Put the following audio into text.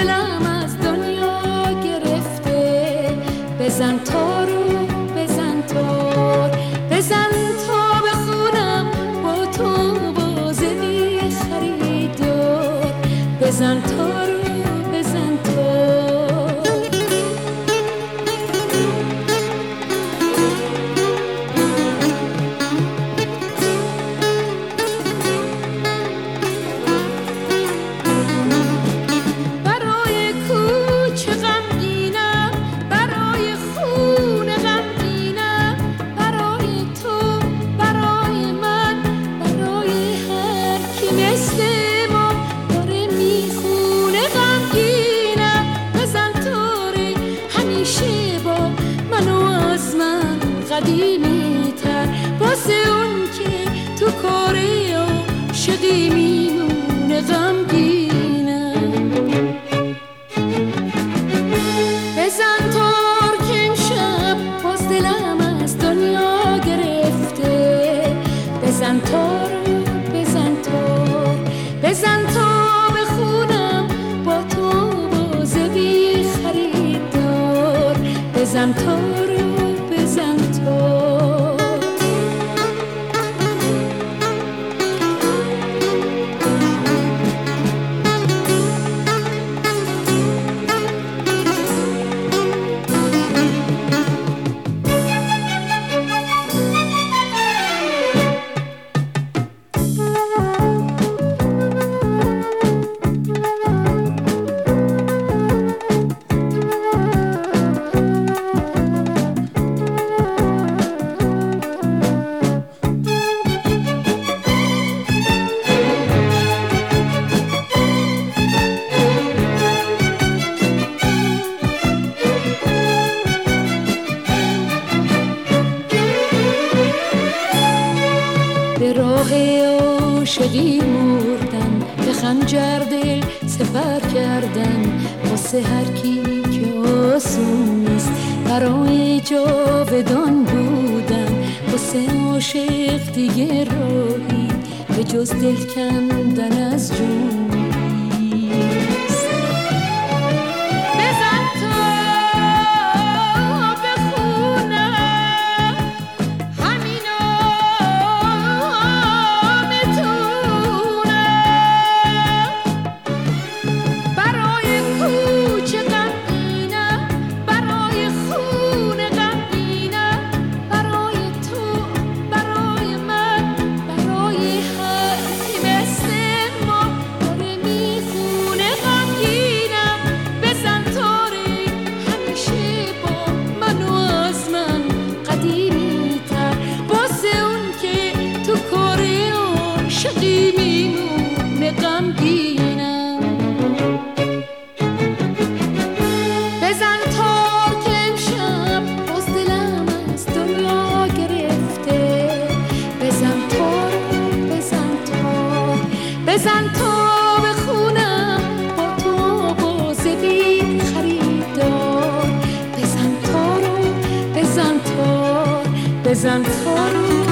دلم از دنیا گرفته. بزن تارو بزن تار، بزن تا بخونم با تو بازه بی خریدار. بزن تارو بزن تار. برای کوچه غمگینم، برای خونه غمگینم، برای تو، برای من، برای هر کی مثل ما داره میخونه غمگینم. بزن تاره همیشه با منو از من قدیمی تر، واسه اون که تو کاره عاشقی میمونه غمگینم. بزن تار که امشب باز دلم از دنیا گرفته. بزن تار بزن تار، بزن تا بخونم با تو بازه بی خریدار. بزن تار بزن تار. به راه عاشقی مردن، به خنجر دل سپر کردن، واسه هر کی که آسون نیست برای جاودان بودن. واسه عاشق دیگه راهی به جز دل کندن از جون نیست. بزن تا بخونم همینا میتونم، برای کوچه غمگینم، برای خونه غمگینم، برای تو، برای من، برای هر کی مثل ما داره میخونه غمگینم. بزن تاره همیشه با منو از من قدیمی تر، واسه اون که تو کاره عاشقی میمونه غمگینم. بزن تار که امشب باز دلم از دنیا گرفته. بزن تار بزن تار، بزن تا بخونم با تو بازه بی خریدار. بزن تارو بزن تار، بزن تارو